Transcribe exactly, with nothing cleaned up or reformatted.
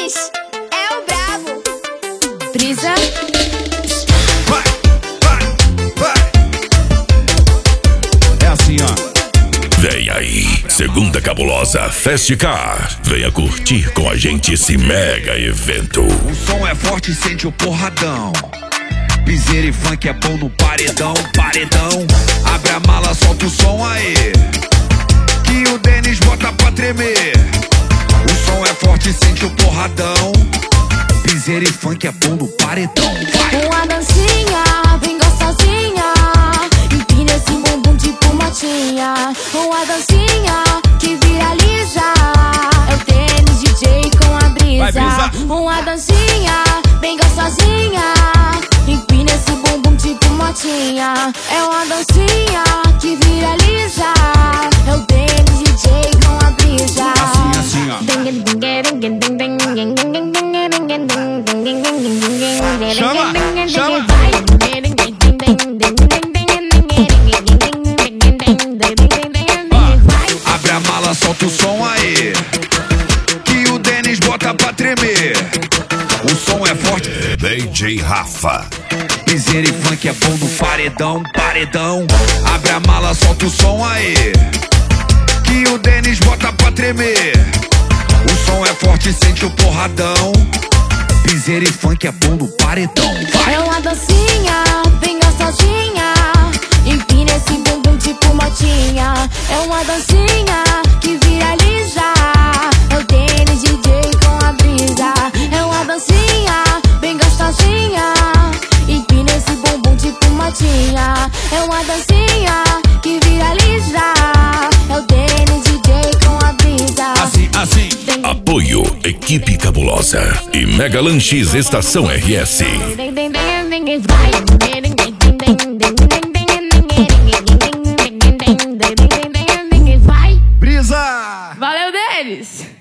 Denis é o brabo. Brisa. Vai, vai, vai. É assim, ó. Vem aí, Segunda Cabulosa Festicar. Venha curtir com a gente esse mega evento. O som é forte, sente o porradão. Piseira e funk é bom no paredão, paredão. Abre a mala, solta o som aí, que o Denis bota pra tremer. O som é forte, sente o porradão. Piseira e funk é bom no paredão. Vai! Uma dancinha, bem gostosinha. Empina esse bumbum tipo motinha. Uma dancinha que viraliza. É o Denis D J com a brisa. Vai, brisa. Uma dancinha, bem gostosinha. Empina esse bumbum tipo motinha. É uma dancinha que viraliza. É o Denis D J com a brisa. Assim, assim, ó. Chama, chama. Abre a mala, solta o som aí, que o Denis bota pra tremer. O som é forte, D J Rafa. piseira e funk é bom no paredão, paredão. Abre a mala, solta o som aí, que o Denis bota pra tremer. O som é forte, sente o porradão. Piseira e funk é bom no paredão. Vai! É uma dancinha, bem gostosinha. Empina esse bumbum tipo motinha. É uma dancinha que viraliza. É o Denis D J com a brisa. É uma dancinha, bem gostosinha. Empina esse bumbum tipo motinha. É uma dancinha que viraliza. É o Denis D J com a brisa. Assim, assim. Apoio Equipe Cabulosa e Mega Lanches Estação R S. Brisa! Valeu, Denis!